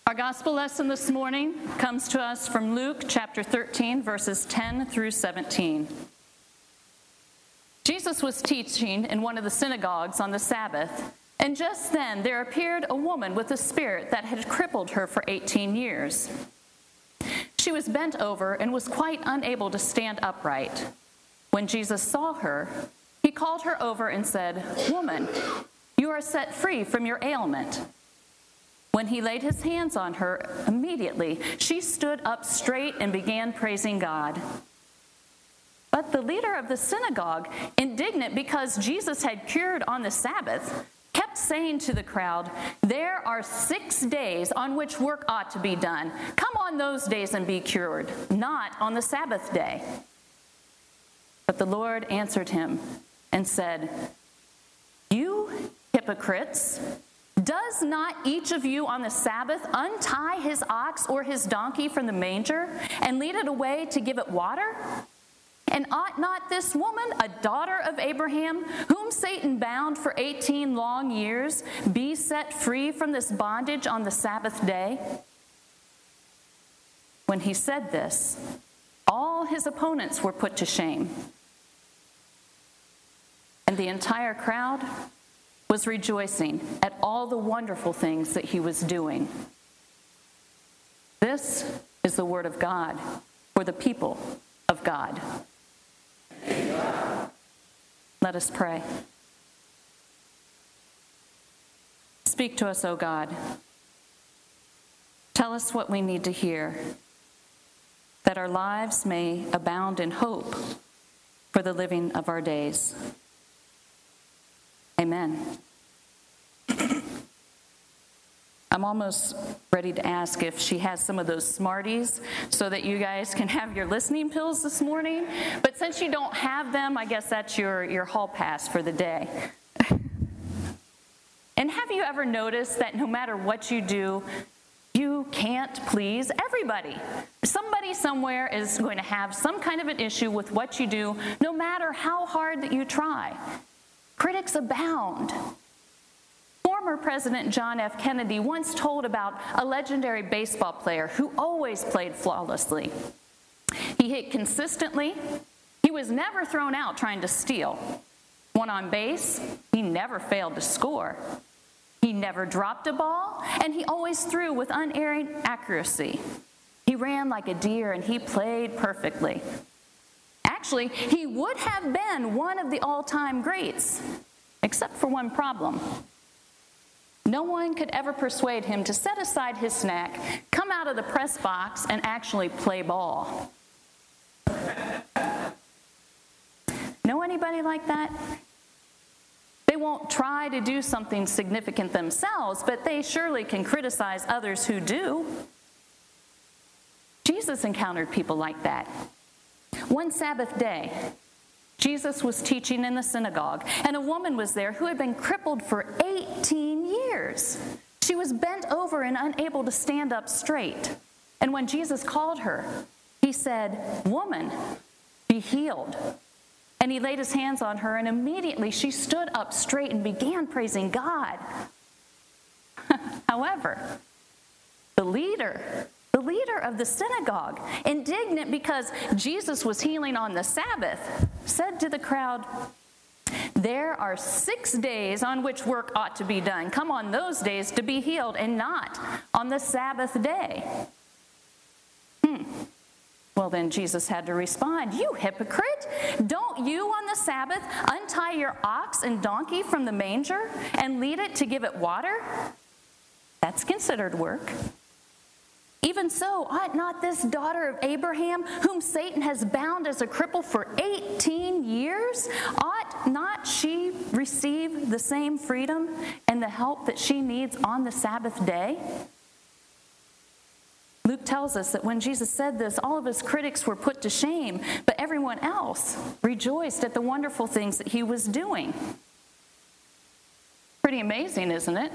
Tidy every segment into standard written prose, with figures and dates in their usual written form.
Our gospel lesson this morning comes to us from Luke chapter 13, verses 10 through 17. Jesus was teaching in one of the synagogues on the Sabbath, and just then there appeared a woman with a spirit that had crippled her for 18 years. She was bent over and was quite unable to stand upright. When Jesus saw her, he called her over and said, "Woman, you are set free from your ailment." When he laid his hands on her, immediately she stood up straight and began praising God. But the leader of the synagogue, indignant because Jesus had cured on the Sabbath, kept saying to the crowd, "There are 6 days on which work ought to be done. Come on those days and be cured, not on the Sabbath day." But the Lord answered him and said, "You hypocrites! Does not each of you on the Sabbath untie his ox or his donkey from the manger and lead it away to give it water? And ought not this woman, a daughter of Abraham, whom Satan bound for 18 long years, be set free from this bondage on the Sabbath day?" When he said this, all his opponents were put to shame. And the entire crowd was rejoicing at all the wonderful things that he was doing. This is the word of God for the people of God. Let us pray. Speak to us, O God. Tell us what we need to hear, that our lives may abound in hope for the living of our days. Amen. I'm almost ready to ask if she has some of those Smarties so that you guys can have your listening pills this morning. But since you don't have them, I guess that's your hall pass for the day. And have you ever noticed that no matter what you do, you can't please everybody? Somebody somewhere is going to have some kind of an issue with what you do, no matter how hard that you try. Critics abound. Former President John F. Kennedy once told about a legendary baseball player who always played flawlessly. He hit consistently. He was never thrown out trying to steal. When on base, he never failed to score. He never dropped a ball, and he always threw with unerring accuracy. He ran like a deer, and he played perfectly. Actually, he would have been one of the all-time greats, except for one problem. No one could ever persuade him to set aside his snack, come out of the press box, and actually play ball. Know anybody like that? They won't try to do something significant themselves, but they surely can criticize others who do. Jesus encountered people like that. One Sabbath day, Jesus was teaching in the synagogue, and a woman was there who had been crippled for 18 years. She was bent over and unable to stand up straight. And when Jesus called her, he said, "Woman, be healed." And he laid his hands on her, and immediately she stood up straight and began praising God. However, the leader of the synagogue, indignant because Jesus was healing on the Sabbath, said to the crowd, "There are 6 days on which work ought to be done. Come on those days to be healed, and not on the Sabbath day." Well, then Jesus had to respond, "You hypocrite! Don't you on the Sabbath untie your ox and donkey from the manger and lead it to give it water? That's considered work. Even so, ought not this daughter of Abraham, whom Satan has bound as a cripple for 18 years, ought not she receive the same freedom and the help that she needs on the Sabbath day?" Luke tells us that when Jesus said this, all of his critics were put to shame, but everyone else rejoiced at the wonderful things that he was doing. Pretty amazing, isn't it?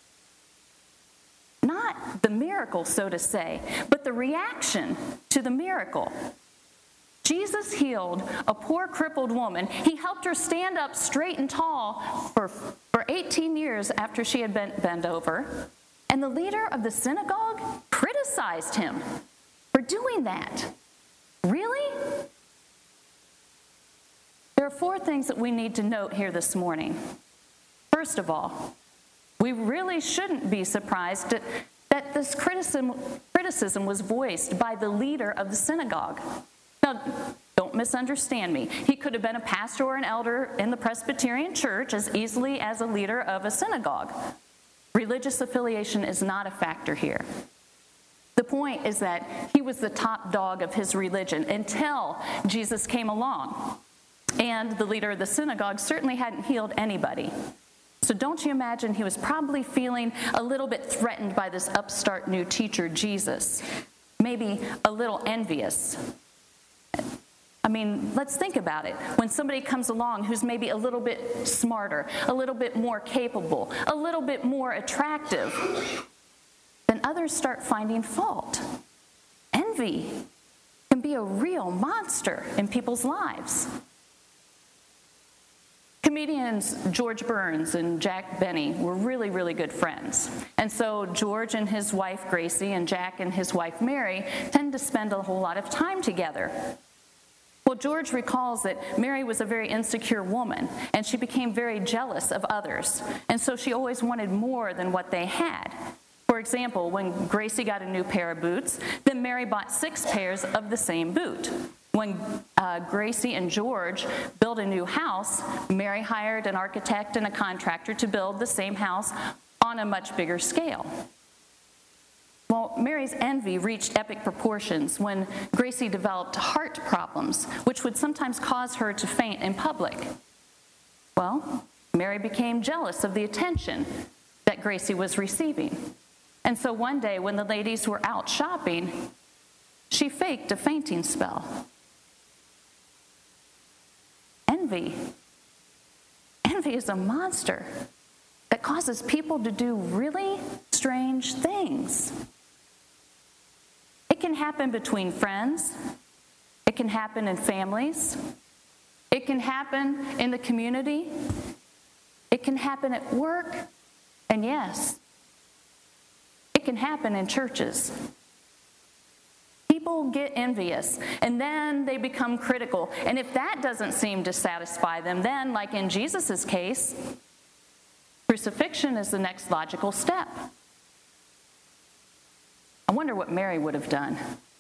Not the miracle, so to say, but the reaction to the miracle. Jesus healed a poor crippled woman. He helped her stand up straight and tall for 18 years after she had been bent over. And the leader of the synagogue criticized him for doing that. Really? There are 4 things that we need to note here this morning. First of all, we really shouldn't be surprised that this criticism was voiced by the leader of the synagogue. Now, don't misunderstand me. He could have been a pastor or an elder in the Presbyterian church as easily as a leader of a synagogue. Religious affiliation is not a factor here. The point is that he was the top dog of his religion until Jesus came along. And the leader of the synagogue certainly hadn't healed anybody. So don't you imagine he was probably feeling a little bit threatened by this upstart new teacher, Jesus. Maybe a little envious. I mean, let's think about it. When somebody comes along who's maybe a little bit smarter, a little bit more capable, a little bit more attractive, then others start finding fault. Envy can be a real monster in people's lives. Comedians George Burns and Jack Benny were really, really good friends. And so George and his wife Gracie and Jack and his wife Mary tend to spend a whole lot of time together. Well, George recalls that Mary was a very insecure woman, and she became very jealous of others. And so she always wanted more than what they had. For example, when Gracie got a new pair of boots, then Mary bought 6 pairs of the same boot. When Gracie and George built a new house, Mary hired an architect and a contractor to build the same house on a much bigger scale. Well, Mary's envy reached epic proportions when Gracie developed heart problems, which would sometimes cause her to faint in public. Well, Mary became jealous of the attention that Gracie was receiving. And so one day when the ladies were out shopping, she faked a fainting spell. Envy. Envy is a monster that causes people to do really strange things. It can happen between friends. It can happen in families. It can happen in the community. It can happen at work. And yes, it can happen in churches. People get envious, and then they become critical. And if that doesn't seem to satisfy them, then, like in Jesus' case, crucifixion is the next logical step. I wonder what Mary would have done.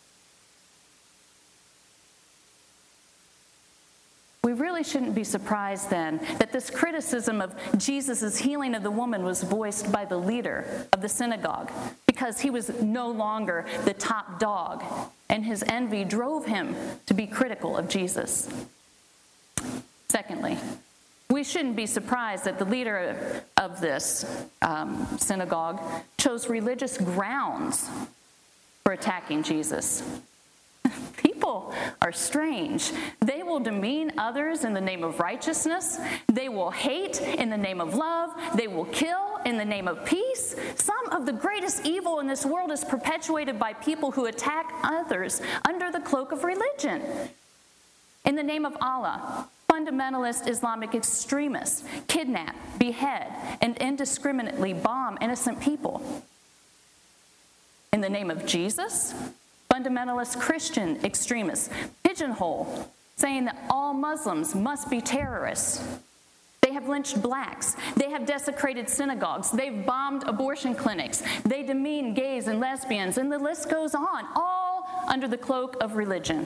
We really shouldn't be surprised then that this criticism of Jesus' healing of the woman was voiced by the leader of the synagogue, because he was no longer the top dog, and his envy drove him to be critical of Jesus. Secondly, we shouldn't be surprised that the leader of this synagogue chose religious grounds for attacking Jesus. People are strange. They will demean others in the name of righteousness. They will hate in the name of love. They will kill in the name of peace. Some of the greatest evil in this world is perpetuated by people who attack others under the cloak of religion. In the name of Allah, fundamentalist Islamic extremists kidnap, behead, and indiscriminately bomb innocent people. In the name of Jesus, fundamentalist Christian extremists pigeonhole, saying that all Muslims must be terrorists. They have lynched blacks. They have desecrated synagogues. They've bombed abortion clinics. They demean gays and lesbians, and the list goes on, all under the cloak of religion.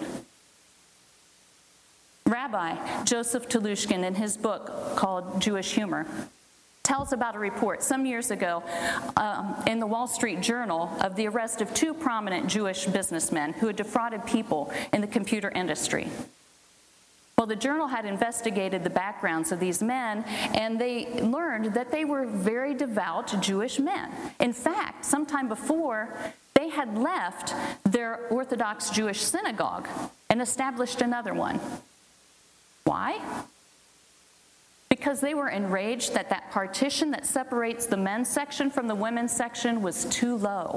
Rabbi Joseph Telushkin, in his book called Jewish Humor, tells about a report some years ago in the Wall Street Journal of the arrest of 2 prominent Jewish businessmen who had defrauded people in the computer industry. Well, the journal had investigated the backgrounds of these men, and they learned that they were very devout Jewish men. In fact, sometime before, they had left their Orthodox Jewish synagogue and established another one. Why? Because they were enraged that that partition that separates the men's section from the women's section was too low.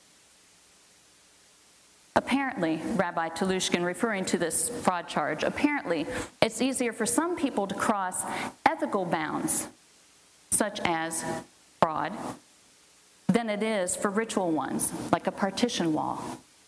Apparently, Rabbi Telushkin, referring to this fraud charge, apparently it's easier for some people to cross ethical bounds, such as fraud, than it is for ritual ones, like a partition wall.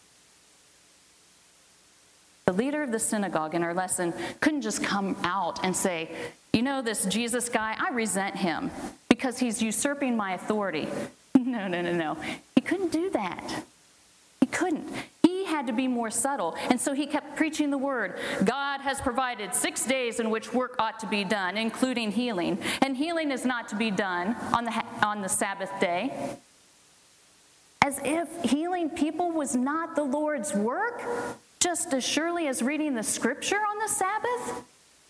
The leader of the synagogue in our lesson couldn't just come out and say, you know, this Jesus guy, I resent him because he's usurping my authority. No. He couldn't do that. He couldn't. He had to be more subtle. And so he kept preaching the word. God has provided 6 days in which work ought to be done, including healing. And healing is not to be done on the Sabbath day. As if healing people was not the Lord's work, just as surely as reading the scripture on the Sabbath.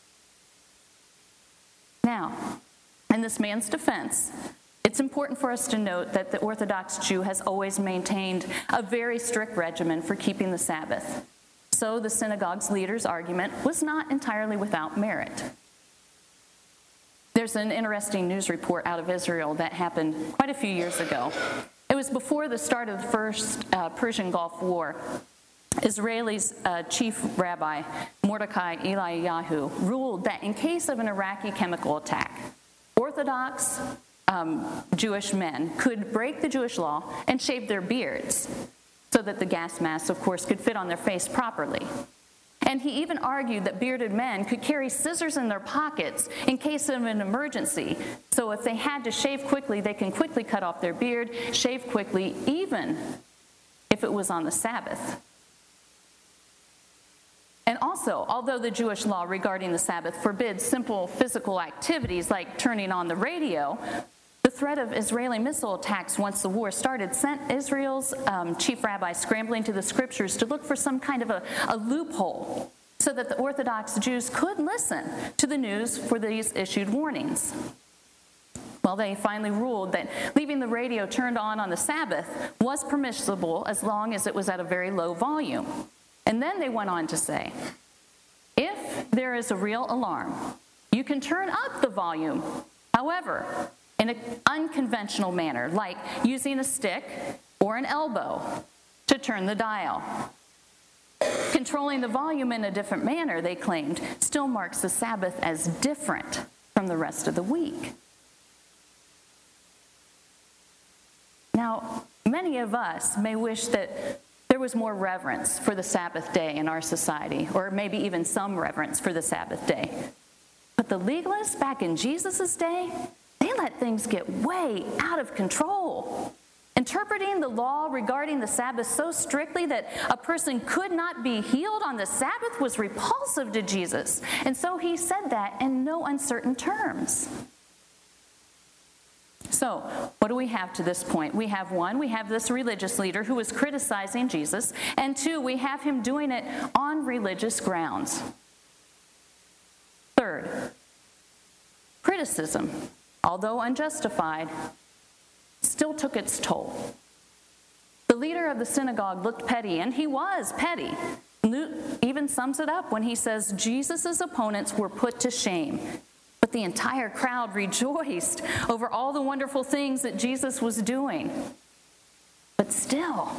Now, in this man's defense, it's important for us to note that the Orthodox Jew has always maintained a very strict regimen for keeping the Sabbath. So the synagogue's leader's argument was not entirely without merit. There's an interesting news report out of Israel that happened quite a few years ago. It was before the start of the first Persian Gulf War. Israel's chief rabbi, Mordecai Eliyahu, ruled that in case of an Iraqi chemical attack, Orthodox Jewish men could break the Jewish law and shave their beards so that the gas mask, of course, could fit on their face properly. And he even argued that bearded men could carry scissors in their pockets in case of an emergency. So if they had to shave quickly, they can quickly cut off their beard, shave quickly, even if it was on the Sabbath. And also, although the Jewish law regarding the Sabbath forbids simple physical activities like turning on the radio, the threat of Israeli missile attacks once the war started sent Israel's chief rabbi scrambling to the scriptures to look for some kind of a loophole so that the Orthodox Jews could listen to the news for these issued warnings. Well, they finally ruled that leaving the radio turned on the Sabbath was permissible as long as it was at a very low volume. And then they went on to say, if there is a real alarm, you can turn up the volume. However, in an unconventional manner, like using a stick or an elbow to turn the dial. Controlling the volume in a different manner, they claimed, still marks the Sabbath as different from the rest of the week. Now, many of us may wish that there was more reverence for the Sabbath day in our society, or maybe even some reverence for the Sabbath day. But the legalists back in Jesus' day, they let things get way out of control, interpreting the law regarding the Sabbath so strictly that a person could not be healed on the Sabbath was repulsive to Jesus. And so he said that in no uncertain terms. So, what do we have to this point? We have this religious leader who was criticizing Jesus, and two, we have him doing it on religious grounds. Third, criticism, although unjustified, still took its toll. The leader of the synagogue looked petty, and he was petty. Luke even sums it up when he says Jesus' opponents were put to shame. But the entire crowd rejoiced over all the wonderful things that Jesus was doing. But still,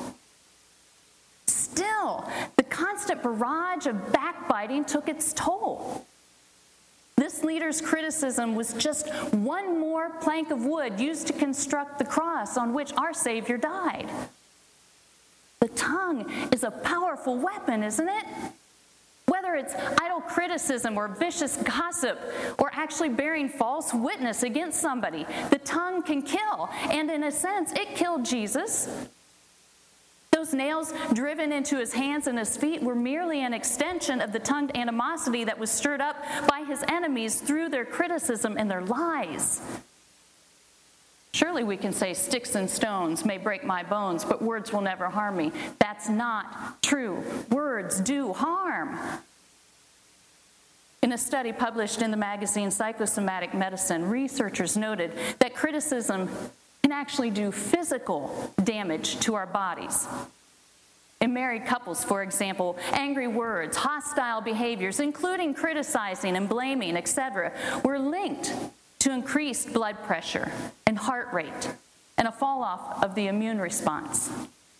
the constant barrage of backbiting took its toll. This leader's criticism was just one more plank of wood used to construct the cross on which our Savior died. The tongue is a powerful weapon, isn't it? Whether it's idle criticism or vicious gossip or actually bearing false witness against somebody, the tongue can kill. And in a sense, it killed Jesus. Those nails driven into his hands and his feet were merely an extension of the tongued animosity that was stirred up by his enemies through their criticism and their lies. Surely we can say sticks and stones may break my bones, but words will never harm me. That's not true. Words do harm. In a study published in the magazine Psychosomatic Medicine, researchers noted that criticism can actually do physical damage to our bodies. In married couples, for example, angry words, hostile behaviors, including criticizing and blaming, etc., were linked to increased blood pressure and heart rate and a fall-off of the immune response.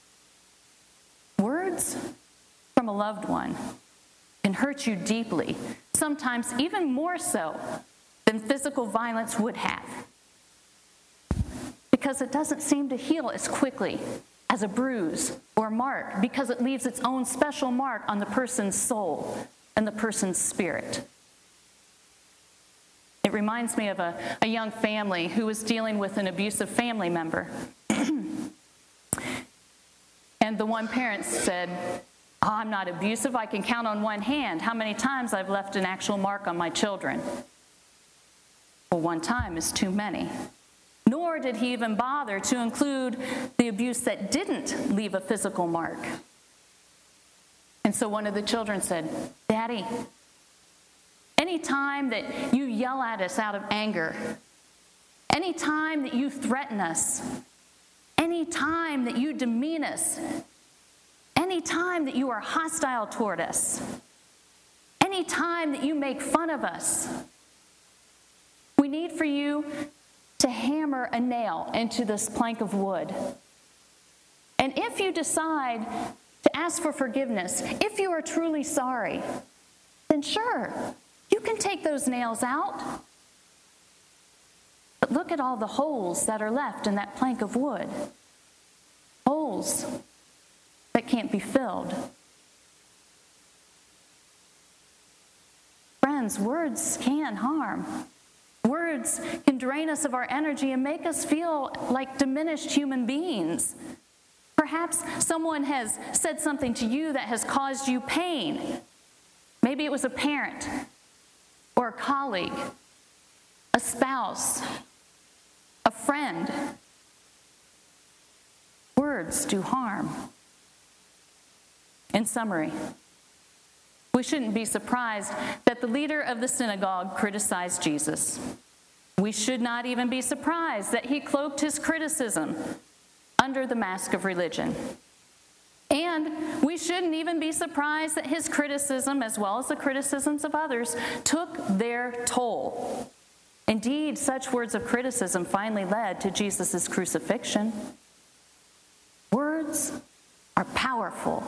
Words from a loved one can hurt you deeply, sometimes even more so than physical violence would have. The because it doesn't seem to heal as quickly as a bruise or mark, because it leaves its own special mark on the person's soul and the person's spirit. It reminds me of a young family who was dealing with an abusive family member. And the one parent said, "Oh, I'm not abusive. I can count on one hand how many times I've left an actual mark on my children." Well, one time is too many. Nor did he even bother to include the abuse that didn't leave a physical mark. And so one of the children said, "Daddy, any time that you yell at us out of anger, any time that you threaten us, any time that you demean us, any time that you are hostile toward us, any time that you make fun of us, we need for you to hammer a nail into this plank of wood. And if you decide to ask for forgiveness, if you are truly sorry, then sure, you can take those nails out. But look at all the holes that are left in that plank of wood. Holes that can't be filled." Friends, words can harm. Words can drain us of our energy and make us feel like diminished human beings. Perhaps someone has said something to you that has caused you pain. Maybe it was a parent or a colleague, a spouse, a friend. Words do harm. In summary, we shouldn't be surprised that the leader of the synagogue criticized Jesus. We should not even be surprised that he cloaked his criticism under the mask of religion. And we shouldn't even be surprised that his criticism, as well as the criticisms of others, took their toll. Indeed, such words of criticism finally led to Jesus' crucifixion. Words are powerful.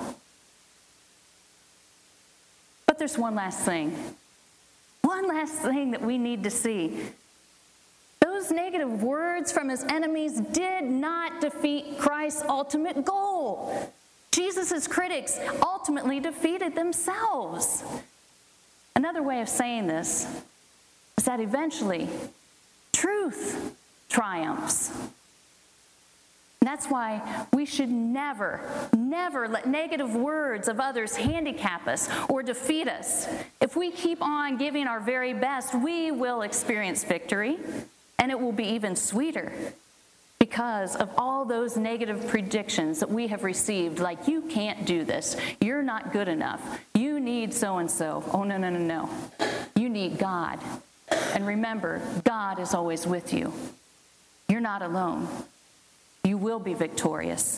But there's one last thing that we need to see. Those negative words from his enemies did not defeat Christ's ultimate goal. Jesus' critics ultimately defeated themselves. Another way of saying this is that eventually truth triumphs. And that's why we should never let negative words of others handicap us or defeat us. If we keep on giving our very best, we will experience victory, and it will be even sweeter because of all those negative predictions that we have received, like, you can't do this, you're not good enough, you need so-and-so. Oh, no. You need God. And remember, God is always with you. You're not alone. You will be victorious.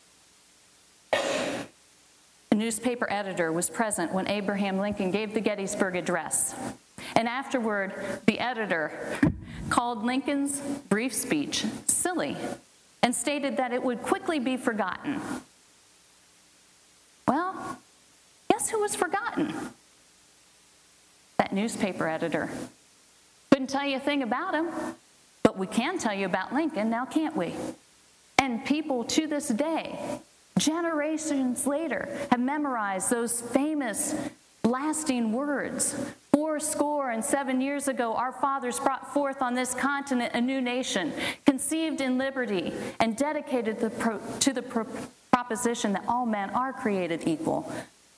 A newspaper editor was present when Abraham Lincoln gave the Gettysburg Address. And afterward, the editor called Lincoln's brief speech silly and stated that it would quickly be forgotten. Well, guess who was forgotten? That newspaper editor. Couldn't tell you a thing about him, but we can tell you about Lincoln now, can't we? And people to this day, generations later, have memorized those famous, lasting words. 407 years ago, our fathers brought forth on this continent a new nation, conceived in liberty, and dedicated to the proposition that all men are created equal.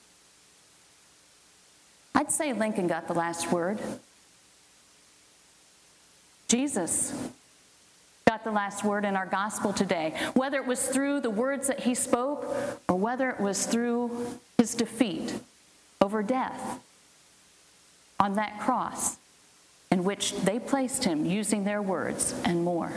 I'd say Lincoln got the last word. Jesus got the last word in our gospel today, whether it was through the words that he spoke or whether it was through his defeat over death on that cross in which they placed him using their words and more.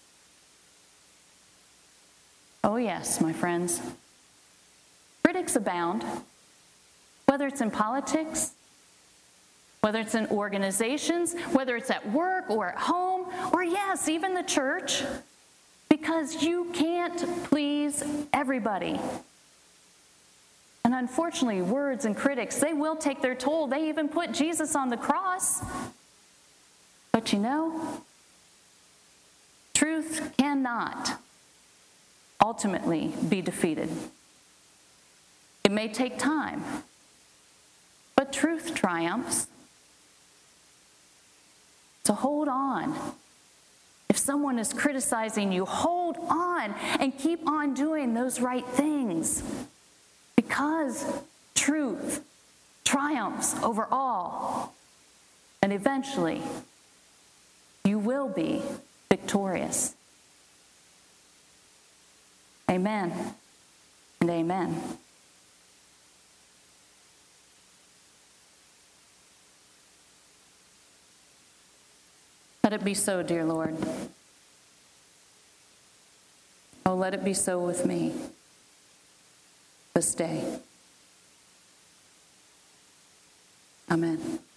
Oh yes, my friends, critics abound, whether it's in politics, whether it's in organizations, whether it's at work or at home, or yes, even the church, because you can't please everybody. And unfortunately, words and critics, they will take their toll. They even put Jesus on the cross. But you know, Truth cannot ultimately be defeated. It may take time, but truth triumphs. So hold on. If someone is criticizing you, hold on and keep on doing those right things, because truth triumphs over all. And eventually, you will be victorious. Amen and amen. Let it be so, dear Lord. Oh, let it be so with me this day. Amen.